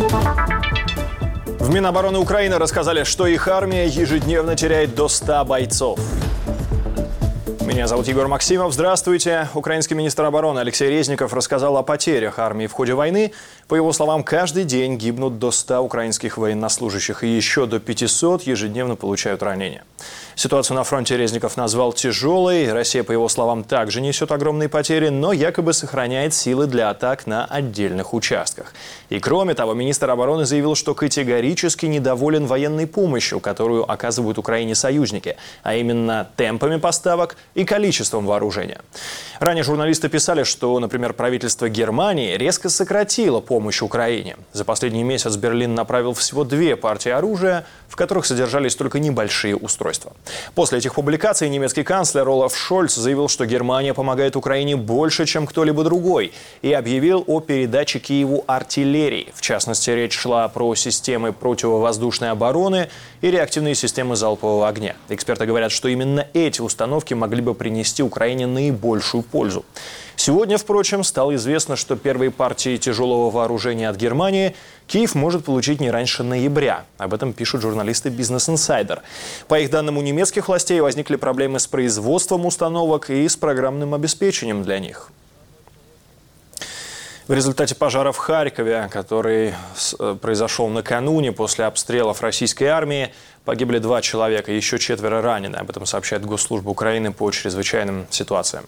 В Минобороны Украины рассказали, что их армия ежедневно теряет до 100 бойцов. Меня зовут Егор Максимов. Здравствуйте. Украинский министр обороны Алексей Резников рассказал о потерях армии в ходе войны. По его словам, каждый день гибнут до 100 украинских военнослужащих и еще до 500 ежедневно получают ранения. Ситуацию на фронте Резников назвал тяжелой. Россия, по его словам, также несет огромные потери, но якобы сохраняет силы для атак на отдельных участках. И кроме того, министр обороны заявил, что категорически недоволен военной помощью, которую оказывают Украине союзники, а именно темпами поставок и количеством вооружения. Ранее журналисты писали, что, например, правительство Германии резко сократило помощь Украине. За последний месяц Берлин направил всего 2 партии оружия, в которых содержались только небольшие устройства. После этих публикаций немецкий канцлер Олаф Шольц заявил, что Германия помогает Украине больше, чем кто-либо другой, и объявил о передаче Киеву артиллерии. В частности, речь шла про системы противовоздушной обороны и реактивные системы залпового огня. Эксперты говорят, что именно эти установки могли бы принести Украине наибольшую пользу. Сегодня, впрочем, стало известно, что первые партии тяжелого вооружения от Германии Киев может получить не раньше ноября. Об этом пишут журналисты Business Insider. По их данным, у немецких властей возникли проблемы с производством установок и с программным обеспечением для них. В результате пожара в Харькове, который произошел накануне после обстрелов российской армии, погибли 2 человека, еще 4 ранены. Об этом сообщает Госслужба України по чрезвычайным ситуациям.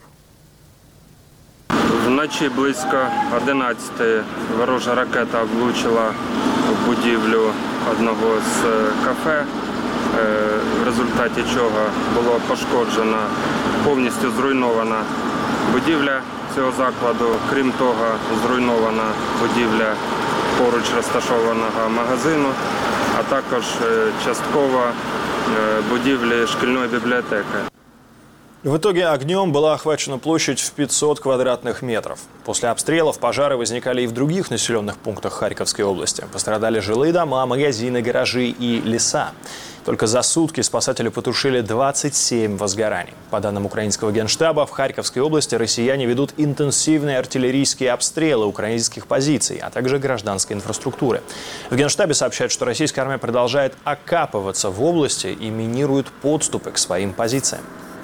Вночі близько 11-ї ворожа ракета влучила в будівлю одного з кафе, в результаті чого було пошкоджено, повністю зруйнована будівля цього закладу. Крім того, зруйнована будівля поруч розташованого магазину, а також частково будівлі шкільної бібліотеки. В итоге огнем была охвачена площадь в 500 квадратных метров. После обстрелов пожары возникали и в других населенных пунктах Харьковской области. Пострадали жилые дома, магазины, гаражи и леса. Только за сутки спасатели потушили 27 возгораний. По данным украинского генштаба, в Харьковской области россияне ведут интенсивные артиллерийские обстрелы украинских позиций, а также гражданской инфраструктуры. В генштабе сообщают, что российская армия продолжает окапываться в области и минирует подступы к своим позициям.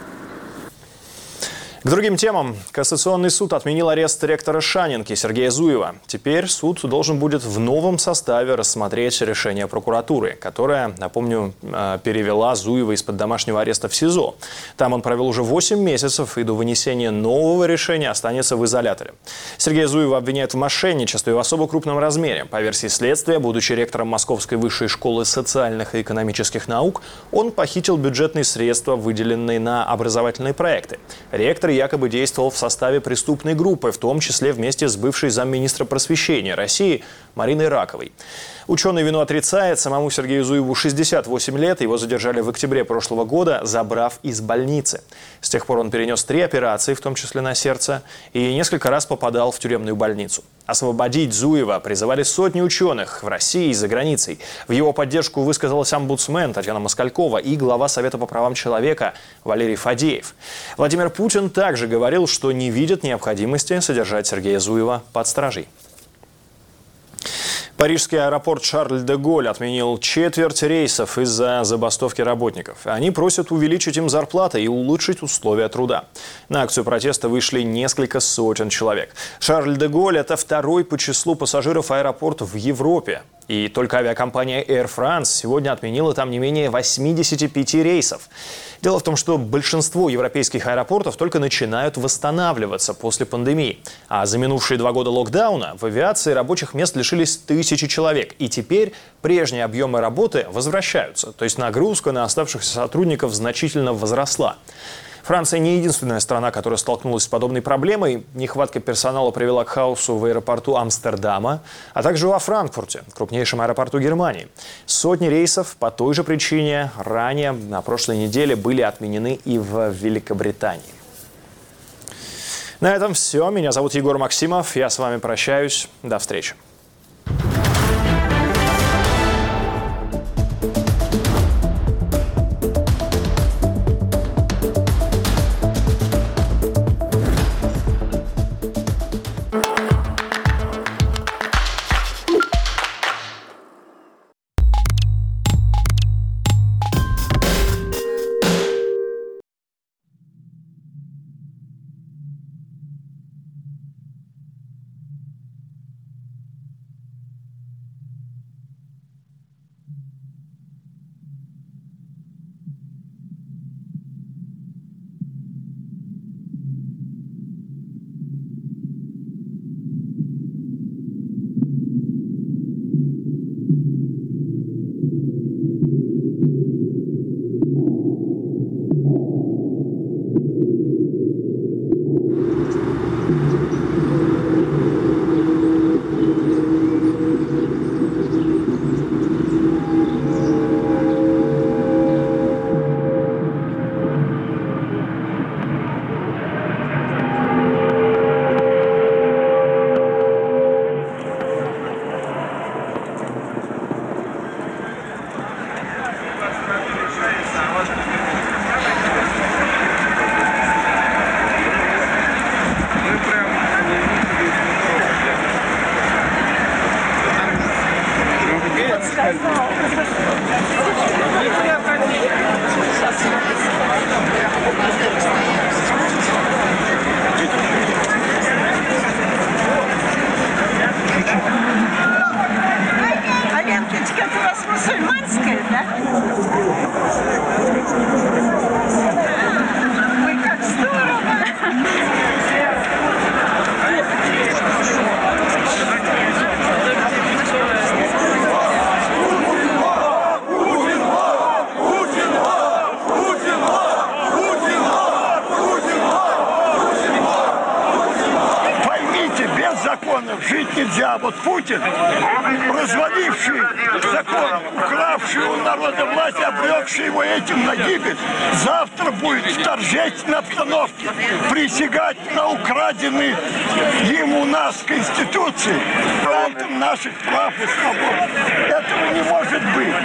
К другим темам. Кассационный суд отменил арест ректора Шанинки Сергея Зуева. Теперь суд должен будет в новом составе рассмотреть решение прокуратуры, которая, напомню, перевела Зуева из-под домашнего ареста в СИЗО. Там он провел уже 8 месяцев и до вынесения нового решения останется в изоляторе. Сергея Зуева обвиняют в мошенничестве в особо крупном размере. По версии следствия, будучи ректором Московской высшей школы социальных и экономических наук, он похитил бюджетные средства, выделенные на образовательные проекты. Ректор якобы действовал в составе преступной группы, в том числе вместе с бывшей замминистра просвещения России Мариной Раковой. Ученый вину отрицает. Самому Сергею Зуеву 68 лет. Его задержали в октябре прошлого года, забрав из больницы. С тех пор он перенес 3 операции, в том числе на сердце, и несколько раз попадал в тюремную больницу. Освободить Зуева призывали сотни ученых в России и за границей. В его поддержку высказалась омбудсмен Татьяна Москалькова и глава Совета по правам человека Валерий Фадеев. Владимир Путин также говорил, что не видит необходимости содержать Сергея Зуева под стражей. Парижский аэропорт Шарль-де-Голль отменил 1/4 рейсов из-за забастовки работников. Они просят увеличить им зарплаты и улучшить условия труда. На акцию протеста вышли несколько сотен человек. Шарль-де-Голль – это 2-й по числу пассажиров аэропорт в Европе. И только авиакомпания Air France сегодня отменила там не менее 85 рейсов. Дело в том, что большинство европейских аэропортов только начинают восстанавливаться после пандемии. А за минувшие 2 года локдауна в авиации рабочих мест лишились тысячи человек. И теперь прежние объемы работы возвращаются. То есть нагрузка на оставшихся сотрудников значительно возросла. Франция не единственная страна, которая столкнулась с подобной проблемой. Нехватка персонала привела к хаосу в аэропорту Амстердама, а также во Франкфурте, крупнейшем аэропорту Германии. Сотни рейсов по той же причине ранее на прошлой неделе были отменены и в Великобритании. На этом все. Меня зовут Егор Максимов. Я с вами прощаюсь. До встречи. законов жить нельзя. Вот Путин, разваливший закон, укравший у народа власть, обрекший его этим на гибель, завтра будет в торжественной обстановке присягать на украденный им у нас Конституции, гарантом наших прав и свобод. Этого не может быть.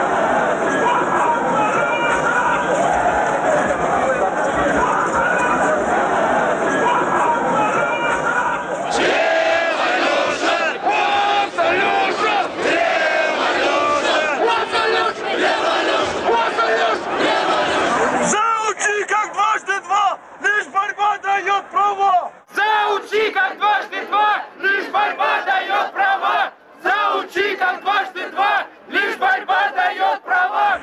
Заучи, как дважды два, лишь борьба дает права! Заучи, как дважды два, лишь борьба дает права!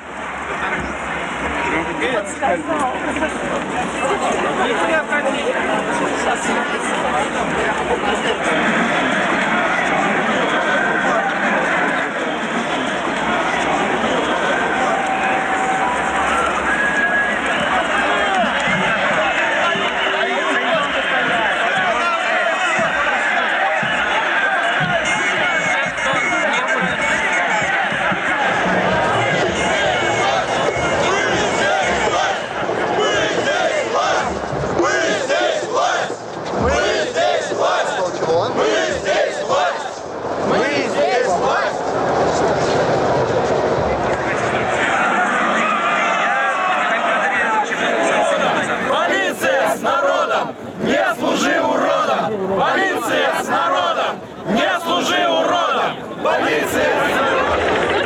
Полиция с народом, не служи уродом! Полиция с народом, не служи уродом! Полиция с народом!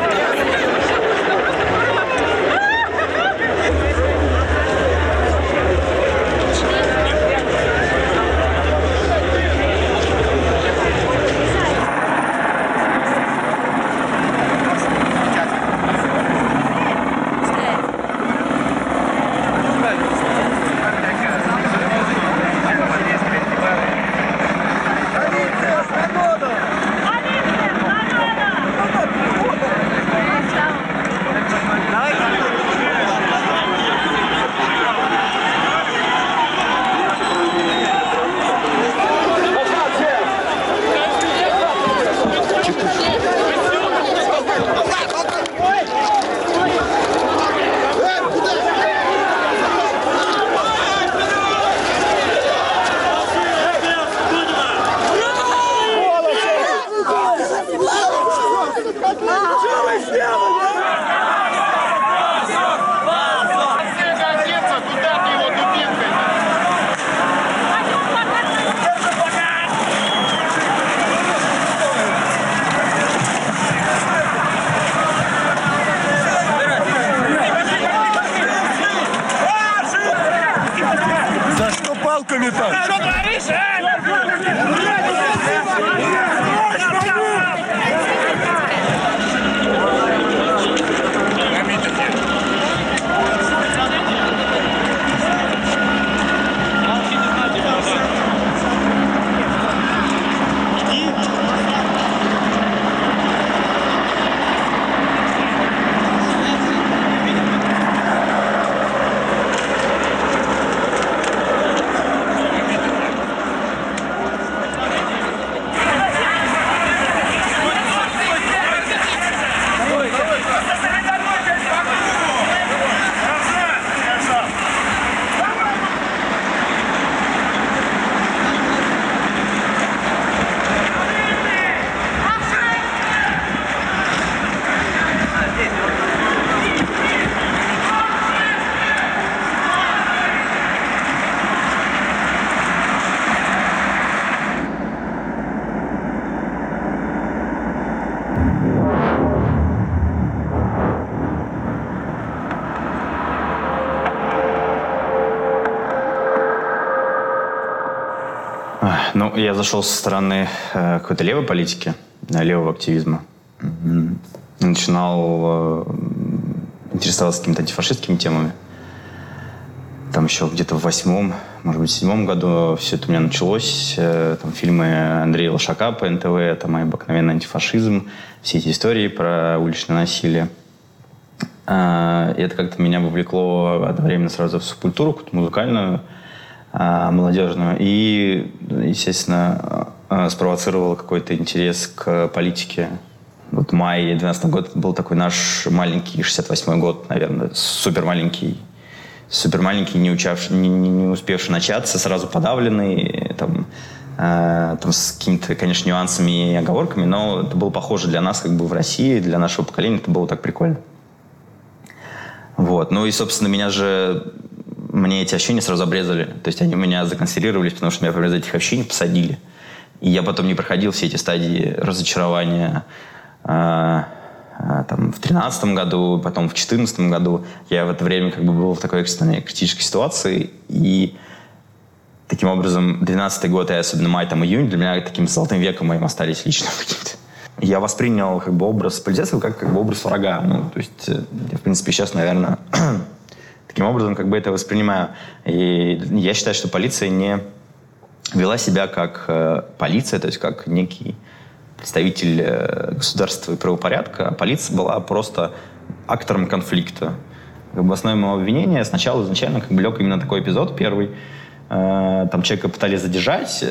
За что палками так? Что творишь, а? Ну, я зашел со стороны какой-то левой политики, левого активизма. Начинал интересоваться какими-то антифашистскими темами. Там еще где-то в 8-м, может быть, в 7-м году все это у меня началось. Там фильмы Андрея Лошака по НТВ, там «Обыкновенный антифашизм», все эти истории про уличное насилие. И это как-то меня вовлекло одновременно сразу в субкультуру, музыкальную, молодежную. И, естественно, спровоцировало какой-то интерес к политике. Вот май 2012 года был такой наш маленький, 68-й год, наверное, супер маленький, не успевший начаться, сразу подавленный, там с какими-то, конечно, нюансами и оговорками, но это было похоже для нас, как бы в России, для нашего поколения, это было так прикольно. Вот. Ну и, собственно, мне эти ощущения сразу обрезали. То есть они у меня законсервировались, потому что меня, например, из этих ощущений посадили. И я потом не проходил все эти стадии разочарования там, в 2013 году, потом в 2014 году. Я в это время как бы был в такой экстренной критической ситуации. И таким образом 2012 год, и особенно май, там, июнь, для меня таким золотым веком моим остались лично каким-то. Я воспринял как бы образ полицейского как бы образ врага. Ну, то есть я, в принципе, сейчас, наверное, таким образом как бы это воспринимаю. И я считаю, что полиция не вела себя как полиция, то есть как некий представитель государства и правопорядка. А полиция была просто актором конфликта. Как бы основное моего обвинения сначала изначально как бы лег именно такой эпизод первый. Там человека пытались задержать.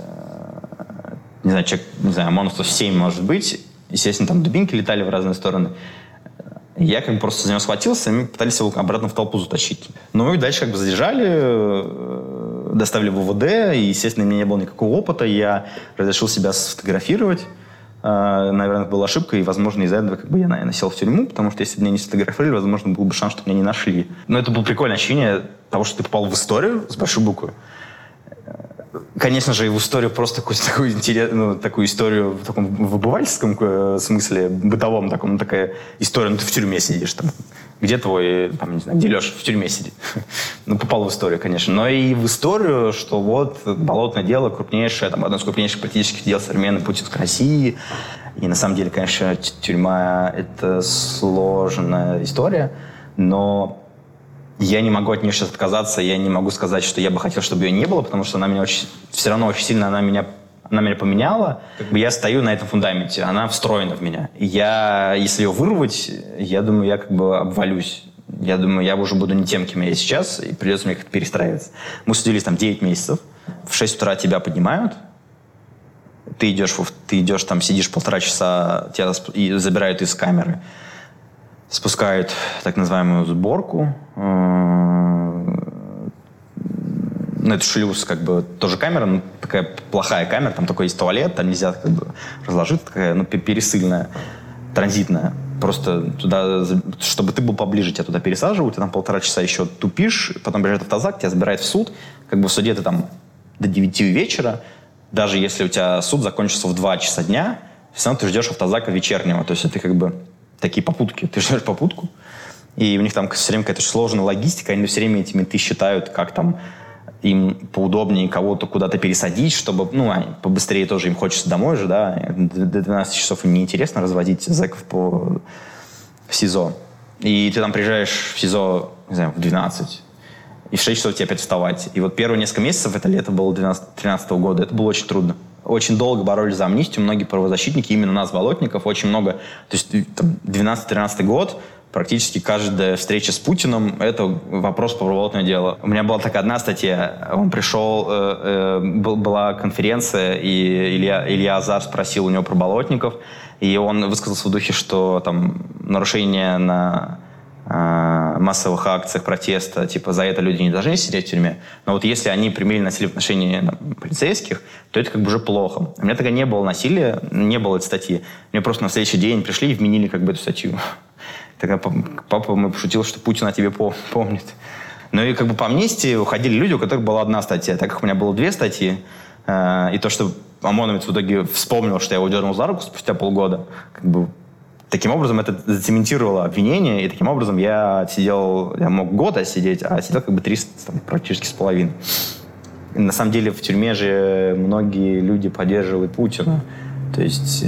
Не знаю, ОМОНовцев 7, может быть. Естественно, там дубинки летали в разные стороны. Я как бы просто за него схватился, и мы пытались его обратно в толпу затащить. Ну и дальше как бы задержали, доставили в УВД, и, естественно, у меня не было никакого опыта. Я разрешил себя сфотографировать. Наверное, это была ошибка, и, возможно, из-за этого как бы я, наверное, сел в тюрьму, потому что если бы меня не сфотографировали, возможно, был бы шанс, что меня не нашли. Но это было прикольное ощущение того, что ты попал в историю с большой буквы. Конечно же, и в историю просто такую историю в таком выбывательском смысле, бытовом таком, такая история, ну ты в тюрьме сидишь там. Где твой, там, не знаю, где Леша в тюрьме сидит? Ну, попал в историю, конечно. Но и в историю, что вот болотное дело крупнейшее, там, одно из крупнейших политических дел современной путинской России. И на самом деле, конечно, тюрьма — это сложная история, но я не могу от нее сейчас отказаться, я не могу сказать, что я бы хотел, чтобы ее не было, потому что она меня все равно очень сильно меня поменяла. Как бы я стою на этом фундаменте, она встроена в меня. И если ее вырвать, я думаю, я как бы обвалюсь. Я думаю, я уже буду не тем, кем я сейчас, и придется мне как-то перестраиваться. Мы судились там 9 месяцев, в 6 утра тебя поднимают, ты идешь там, сидишь 1,5 часа, тебя забирают из камеры, спускают так называемую сборку. Ну, это шлюз, как бы, тоже камера, но такая плохая камера, там такой есть туалет, там нельзя как бы разложить, такая, ну, пересыльная, транзитная. Просто туда, чтобы ты был поближе, тебя туда пересаживают, ты там 1,5 часа еще тупишь, потом приезжает автозак, тебя забирает в суд, как бы в суде ты там до 9 вечера, даже если у тебя суд закончится в 2 часа дня, все равно ты ждешь автозака вечернего, то есть это как бы такие попутки, ты ждешь попутку, и у них там все время какая-то сложная логистика, они все время этими ты считают, как там им поудобнее кого-то куда-то пересадить, чтобы, ну, побыстрее тоже им хочется домой же, да, до 12 часов им неинтересно разводить зэков по СИЗО. И ты там приезжаешь в СИЗО, не знаю, в 12, и в 6 часов тебе опять вставать. И вот первые несколько месяцев, это лето было 2013 года, это было очень трудно. Очень долго боролись за амнистию, многие правозащитники, именно нас, болотников, очень много, то есть 12-13 год, практически каждая встреча с Путиным – это вопрос про болотное дело. У меня была такая одна статья. Он пришел, была конференция, и Илья Азар спросил у него про болотников, и он высказался в духе, что там нарушение на массовых акциях протеста, типа за это люди не должны сидеть в тюрьме, но вот если они применили насилие в отношении полицейских, то это как бы уже плохо. У меня тогда не было насилия, не было этой статьи. Мне просто на следующий день пришли и вменили как бы эту статью. Тогда папа мой пошутил, что Путин о тебе помнит. Ну и как бы по амнистии уходили люди, у которых была одна статья. Так как у меня было 2 статьи, и то, что ОМОНовец в итоге вспомнил, что я его дернул за руку спустя полгода, как бы таким образом это зацементировало обвинение, и таким образом я мог год отсидеть, а сидел как бы 300, там, практически с половиной. И на самом деле в тюрьме же многие люди поддерживают Путина. То есть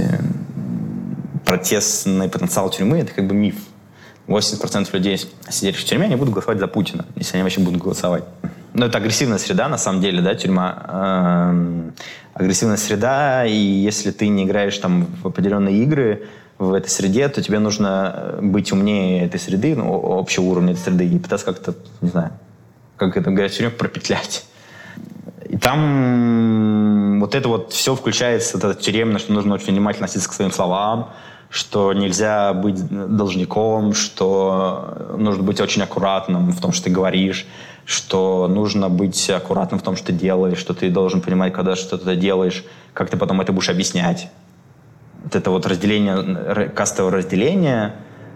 протестный потенциал тюрьмы – это как бы миф. 80% людей, сидящих в тюрьме, они будут голосовать за Путина, если они вообще будут голосовать. Но это агрессивная среда, на самом деле, да, тюрьма. Агрессивная среда, и если ты не играешь там в определенные игры в этой среде, то тебе нужно быть умнее этой среды, ну, общего уровня этой среды, и пытаться как-то, не знаю, как это говорят в тюрьме, пропетлять. И Там вот это вот все включается, это тюремно, что нужно очень внимательно относиться к своим словам, что нельзя быть должником, что нужно быть очень аккуратным в том, что ты говоришь, что нужно быть аккуратным в том, что ты делаешь, что ты должен понимать, когда что-то делаешь, как ты потом это будешь объяснять. Вот это вот разделение, кастовое разделение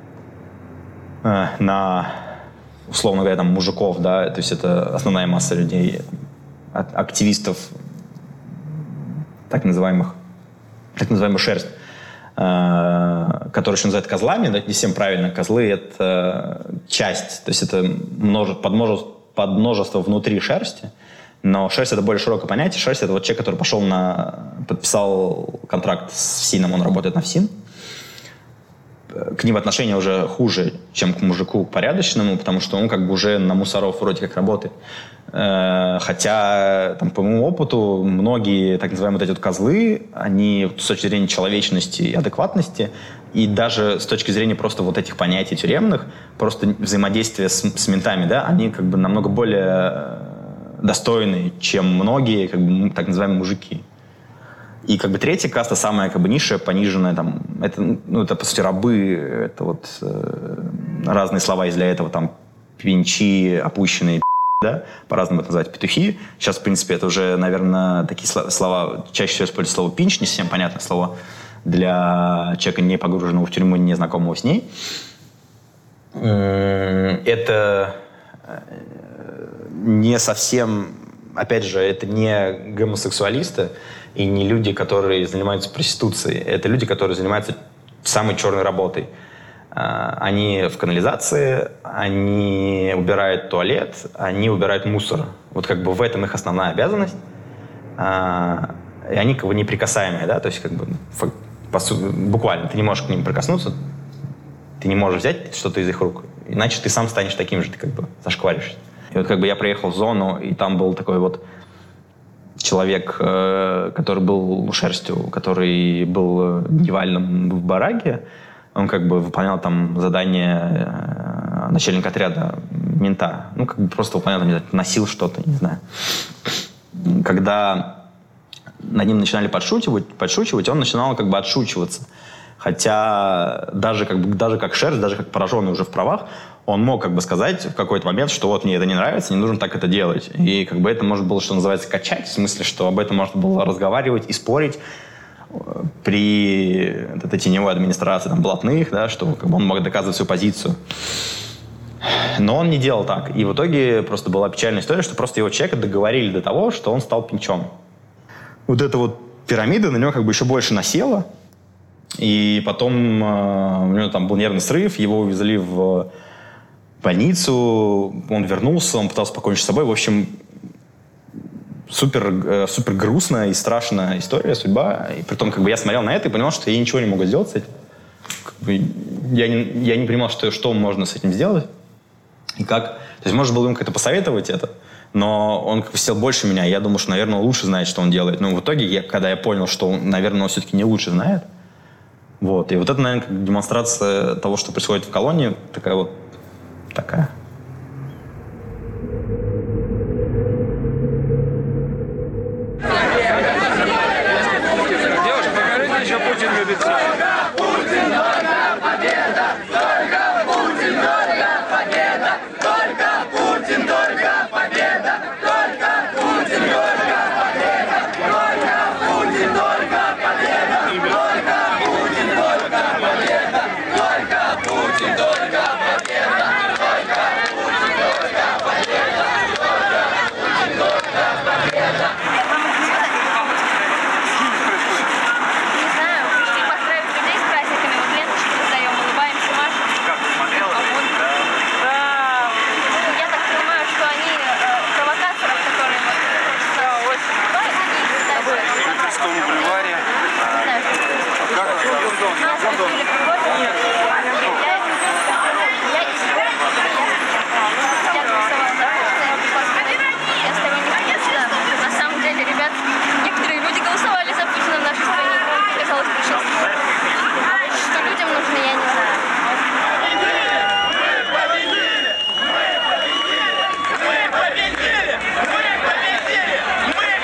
на, условно говоря, там, мужиков, да, то есть это основная масса людей, активистов, так называемую шерсть, которые еще называют козлами, да, не всем правильно, козлы — это часть, то есть это подмножество внутри шерсти, но шерсть — это более широкое понятие. Шерсть — это вот человек, который подписал контракт с ФСИНом, он работает на ФСИН. К ним отношение уже хуже, чем к мужику порядочному, потому что он как бы уже на мусоров вроде как работает. Хотя, там, по моему опыту, многие так называемые вот эти вот козлы, они с точки зрения человечности и адекватности, и даже с точки зрения просто вот этих понятий тюремных, просто взаимодействия с ментами, да, они как бы намного более достойные, чем многие как бы, так называемые мужики. И как бы третья каста, самая как бы низшая, пониженная, там, это по сути рабы, это вот разные слова есть для этого, там, пинчи, опущенные, да, по-разному это называть, петухи. Сейчас, в принципе, это уже, наверное, такие слова, чаще всего используют слово пинч, не совсем понятное слово для человека, не погруженного в тюрьму, не знакомого с ней. Это не совсем, опять же, это не гомосексуалисты и не люди, которые занимаются проституцией. Это люди, которые занимаются самой черной работой. Они в канализации, они убирают туалет, они убирают мусор. Вот как бы в этом их основная обязанность. И они как бы неприкасаемые, да, то есть как бы буквально ты не можешь к ним прикоснуться, ты не можешь взять что-то из их рук, иначе ты сам станешь таким же, ты как бы зашкваришься. И вот как бы я приехал в зону, и там был такой вот человек, который был шерстью, который был дневальным в бараке. Он как бы выполнял там задание начальника отряда мента. Ну, как бы просто выполнял, там, носил что-то, не знаю. Когда над ним начинали подшучивать, он начинал как бы отшучиваться. Хотя даже как шерсть, даже как пораженный уже в правах, он мог как бы сказать в какой-то момент, что вот мне это не нравится, не нужно так это делать. И как бы это можно было, что называется, качать, в смысле, что об этом можно было разговаривать и спорить при этой теневой администрации там, блатных, да, что как бы он мог доказывать свою позицию. Но он не делал так. И в итоге просто была печальная история, что просто его человека договорили до того, что он стал пинчом. Вот эта вот пирамида на него как бы еще больше насела. И потом у него там был нервный срыв, его увезли в больницу, он вернулся, он пытался покончить с собой. В общем, супер грустная и страшная история, судьба. И при том, как бы я смотрел на это и понимал, что я ничего не могу сделать с этим. Как бы, я не понимал, что можно с этим сделать. И как. То есть, можно было ему как-то посоветовать это, но он как бы сидел больше меня, и я думал, что, наверное, он лучше знает, что он делает. Но в итоге, когда я понял, что, наверное, он все-таки не лучше знает, вот. И вот это, наверное, как демонстрация того, что происходит в колонии, такая. Девушка, покажите, еще Путин любит. Только Путин, только победа! Только Путин, только победа! Только Путин, только победа! Только Путин, только победа! Только Путин, только победа! Только Путин, только победа! Только Путин, только победа! Только Путин, только победа! Только Путин, только победа! На самом деле, ребят, некоторые люди голосовали за Путина в нашей стране. Казалось, большинство. Что людям нужно, я не знаю. Мы победили! Мы победили! Мы победили! Мы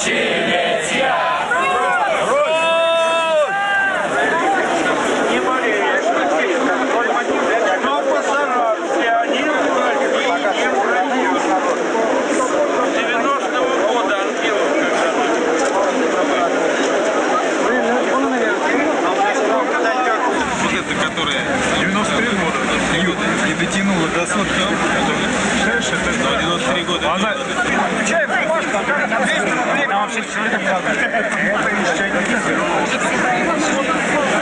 которые 93 года пьют и дотянуло до сотки, представляешь, это 93 года. Она... Чай, бумажка, 200 рублей. Она вообще сегодня правда. Это еще не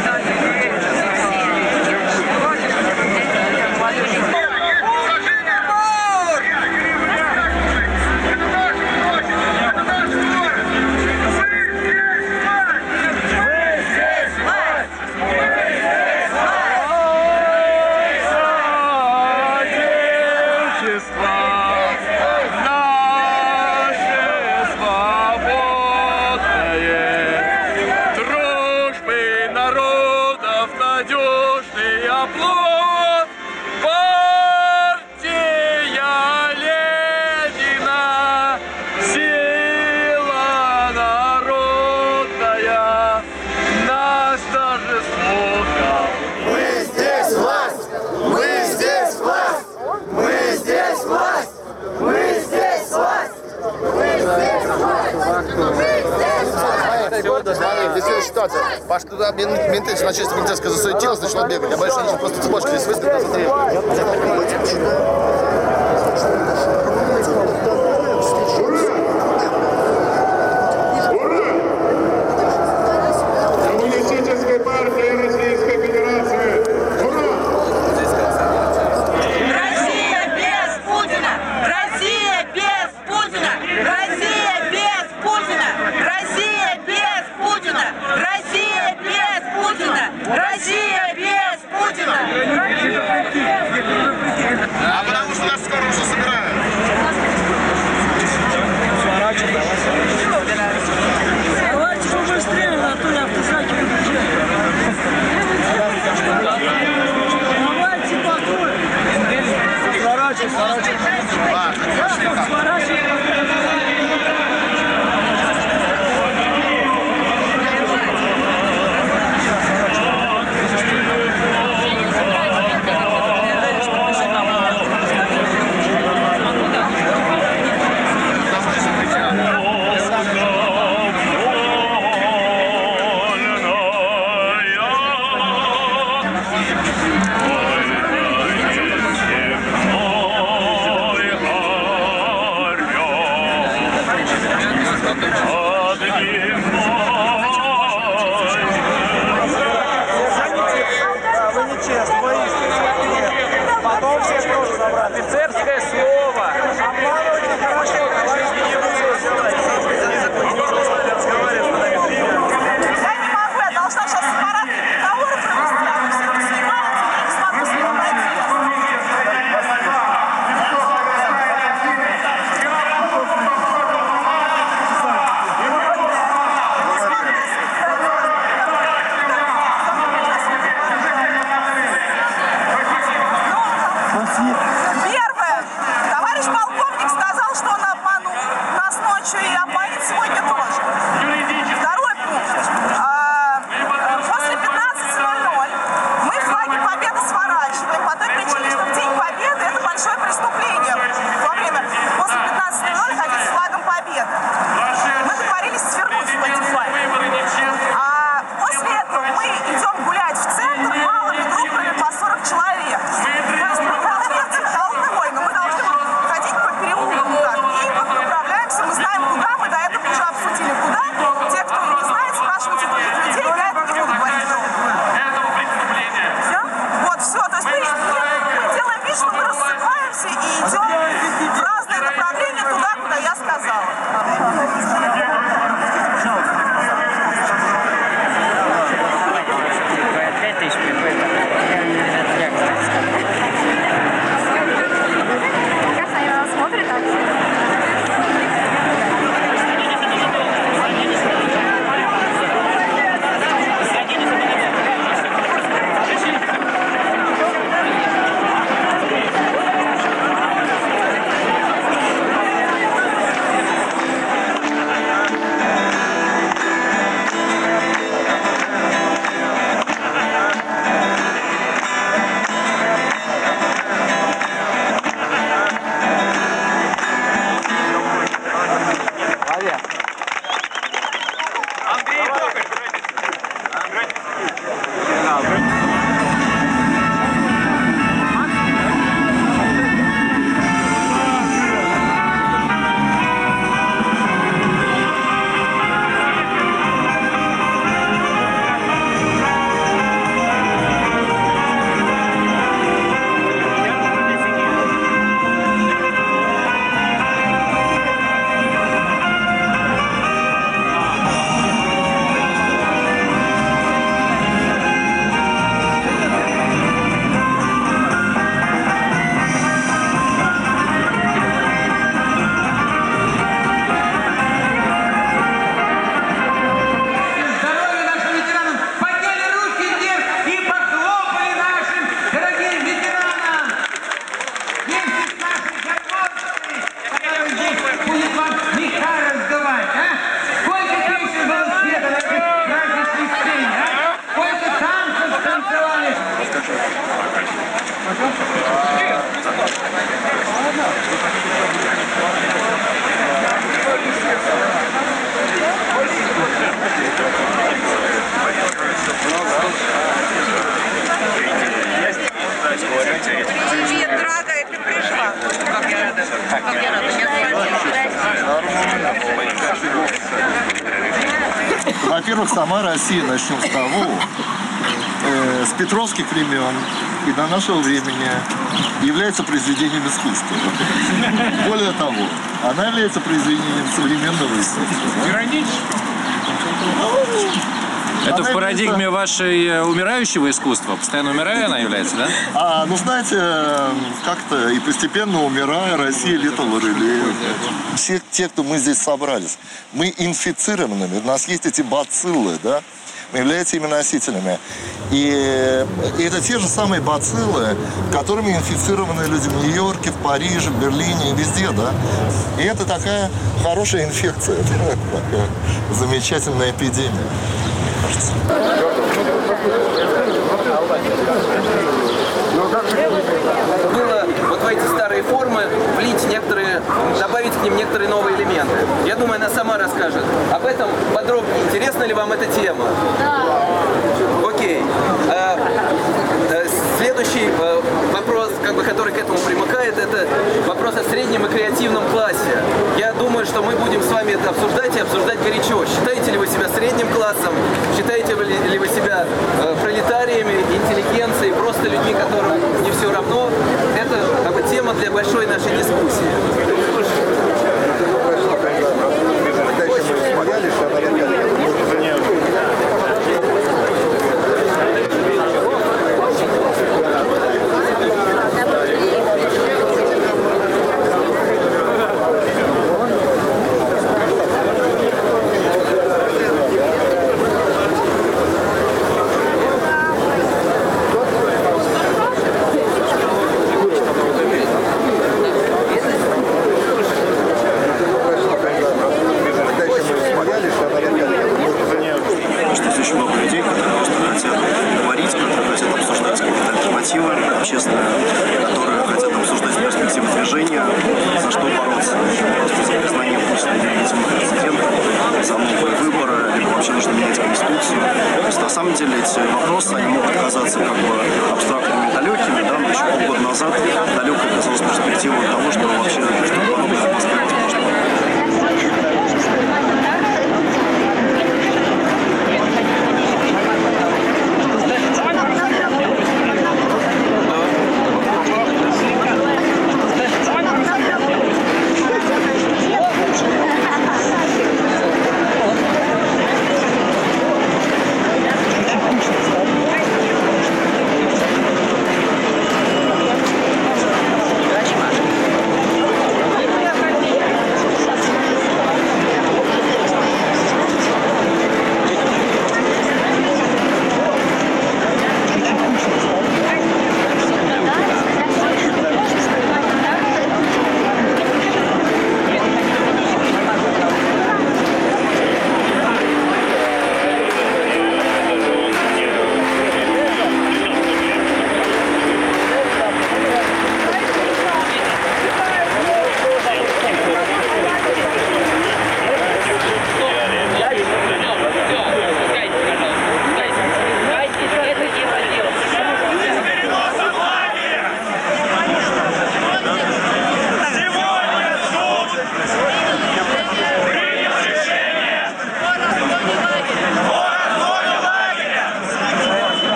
надежный оплот. Партия Ленина, сила народная, наш торжество. Мы здесь власть! Мы здесь власть! Мы здесь власть! Мы здесь власть! Мы здесь власть! Мы здесь власть! Города звонили, здесь следующая ситуация. Паш, туда менты, начальство полицейское засуетилось, начало бегать. Я боюсь, что они просто цепочку здесь выставят, смотри. Коммунистическая партия Российской Федерации. Ура! Россия без Путина! Россия без Путина! Россия без Путина! Россия без Путина! Россия без Путина! Россия без Путина! А потому что нас скоро уже собирают. Давайте побыстрее, а то я автозаки выключаю. Давайте покой. Привет, дорогая, ты пришла. Как я рада. Как я рада. Во-первых, сама Россия, начнем с того, с петровских времен и до нашего времени является произведением искусства. Более того, она является произведением современного искусства. Иронично. Это в парадигме вашей умирающего искусства? Постоянно умирая она является, да? Ну, знаете, как-то и постепенно умирая, Россия летала релеем. Все те, кто мы здесь собрались, мы инфицированы. У нас есть эти бациллы, да? Мы являемся ими носителями. И это те же самые бациллы, которыми инфицированы люди в Нью-Йорке, в Париже, в Берлине и везде, да? И это такая хорошая инфекция, такая замечательная эпидемия. Было вот в эти старые формы влить некоторые, добавить к ним некоторые новые элементы. Я думаю, она сама расскажет об этом подробнее. Интересна ли вам эта тема? Да. Окей. Следующий вопрос, который к этому примыкает, это вопрос о среднем и креативном классе. Я думаю, что мы будем с вами это обсуждать и обсуждать горячо. Считаете ли вы себя средним классом? Считаете ли вы себя пролетариями, интеллигенцией, просто людьми, которым не все равно? Это тема для большой нашей дискуссии.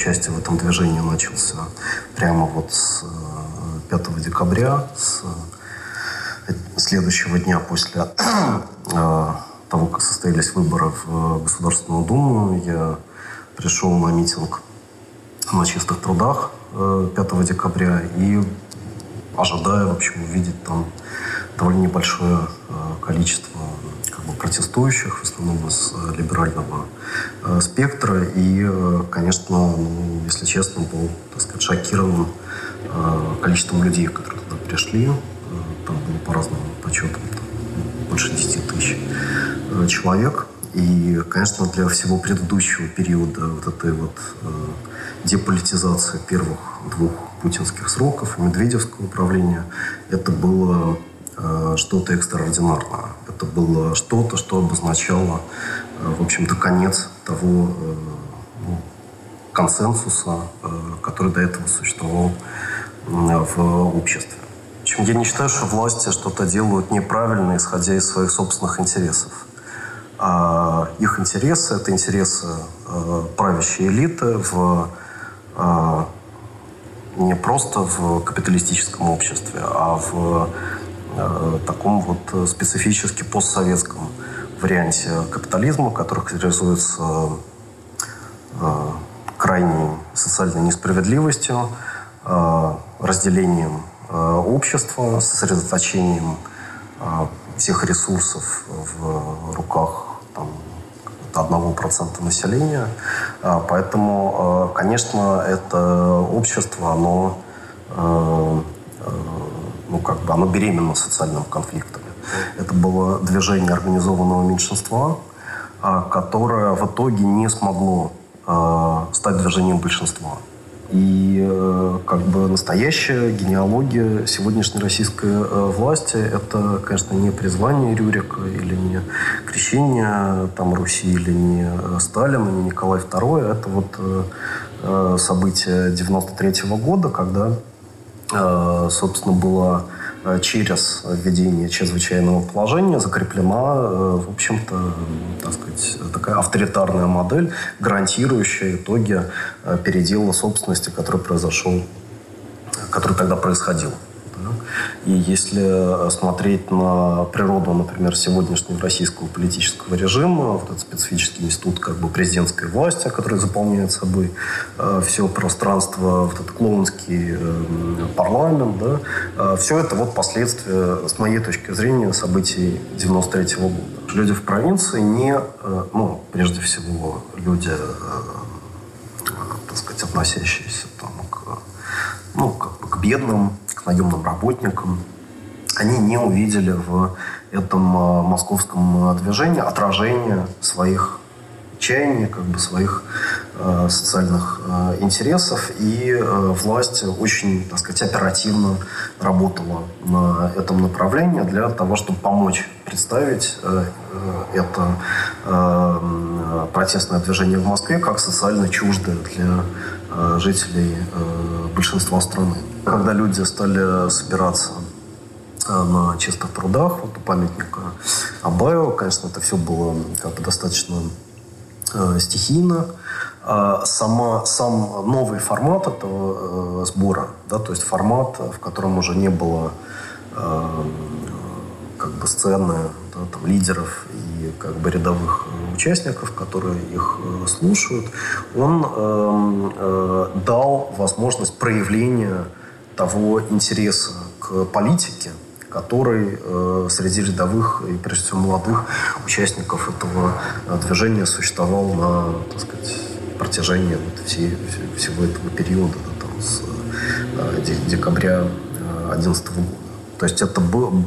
участия в этом движении начался прямо вот с 5 декабря, с следующего дня после того, как состоялись выборы в Государственную Думу. Я пришел на митинг на Чистых прудах 5 декабря и ожидая, в общем, увидеть там довольно небольшое количество протестующих, в основном из либерального спектра. И, конечно, если честно, был, так сказать, шокирован количеством людей, которые туда пришли. Там было по разным подсчетам больше 10 тысяч человек. И, конечно, для всего предыдущего периода вот этой вот деполитизации первых 2 путинских сроков и медведевского управления, это было что-то экстраординарное. Это было что-то, что обозначало, в общем-то, конец того консенсуса, который до этого существовал в обществе. В общем, я не считаю, что власти что-то делают неправильно, исходя из своих собственных интересов. А их интересы – это интересы правящей элиты не просто в капиталистическом обществе, а в таком вот специфически постсоветском варианте капитализма, который характеризуется крайней социальной несправедливостью, разделением общества, сосредоточением всех ресурсов в руках 1% населения. Поэтому, конечно, это общество, оно оно беременно социальным конфликтами. Это было движение организованного меньшинства, которое в итоге не смогло стать движением большинства. И настоящая генеалогия сегодняшней российской власти – это, конечно, не призвание Рюрика или не крещение Руси, или не Сталин, не Николай II. Это вот событие 93-го года, когда, собственно, была через введение чрезвычайного положения закреплена, в общем-то, так сказать, такая авторитарная модель, гарантирующая итоги передела собственности, который тогда происходил. И если смотреть на природу, например, сегодняшнего российского политического режима, вот этот специфический институт президентской власти, который заполняет собой все пространство, вот этот клоунский парламент, все это вот последствия, с моей точки зрения, событий 93-го года. Люди в провинции прежде всего, люди, так сказать, относящиеся к бедным, к наемным работникам, они не увидели в этом московском движении отражения своих чаяний, своих социальных интересов. И власть очень, так сказать, оперативно работала на этом направлении для того, чтобы помочь представить это протестное движение в Москве как социально чуждое для жителей большинства страны. Когда люди стали собираться на Чистых прудах, вот у памятника Абаю, конечно, это все было достаточно стихийно. Сам новый формат этого сбора, то есть формат, в котором уже не было сцены, лидеров и рядовых участников, которые их слушают, он дал возможность проявления того интереса к политике, который среди рядовых и, прежде всего, молодых участников этого движения существовал на, так сказать, протяжении всего этого периода, с декабря 2011 года. То есть это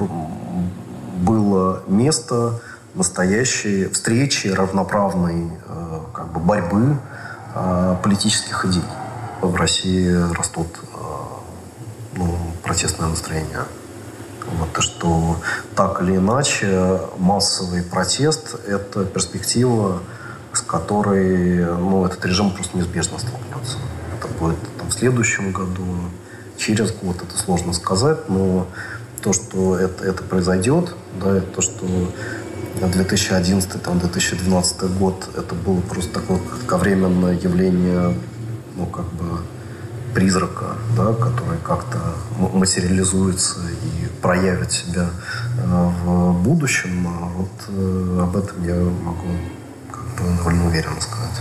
было место настоящей встречи, равноправной борьбы политических идей. В России растут протестное настроение. И что так или иначе массовый протест – это перспектива, с которой этот режим просто неизбежно столкнется. Это будет в следующем году, через год, это сложно сказать, но то, что это произойдет, то, что 2011-2012 год, это было просто такое кратковременное явление призрака, да, который как-то материализуется и проявит себя в будущем. Об этом я могу довольно уверенно сказать.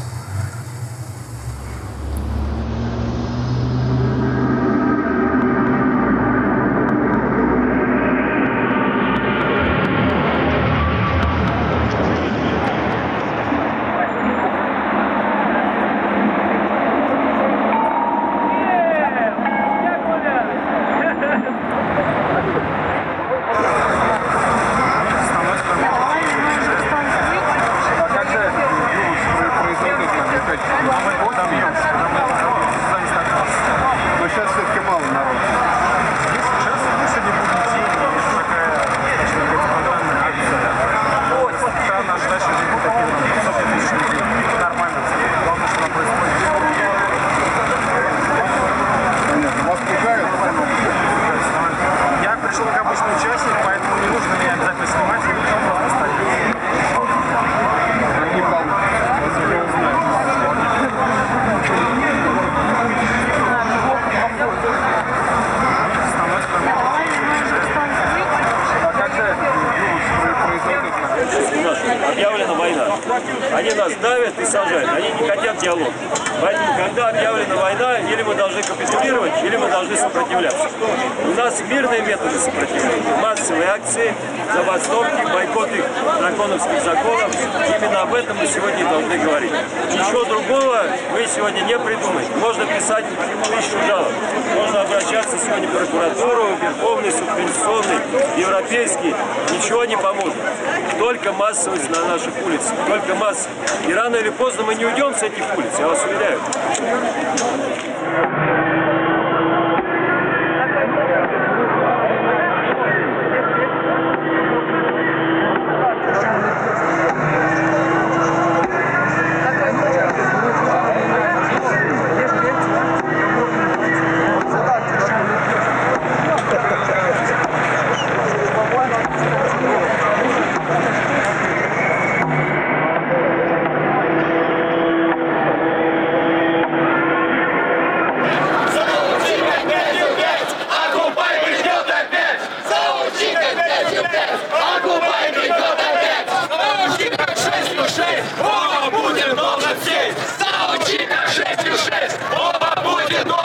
Объявлена война. Они нас давят и сажают, они не хотят диалога. Поэтому, когда объявлена война, или мы должны капитулировать, или мы должны сопротивляться. У нас мирные методы сопротивления, массовые акции, забастовки, бойкоты драконовских законов. Именно об этом мы сегодня должны говорить. Ничего другого мы сегодня не придумаем. Можно писать 1000 жалоб, можно обращаться сегодня в прокуратуру, Верховный суд, Конституционный, Европейский. Ничего не поможет. Только массовость на наших улицах, только масса. И рано или поздно мы не уйдем с этих улиц, я вас уверяю. Оба будет много всей! Заучи как 6 и 6! Оба будет много!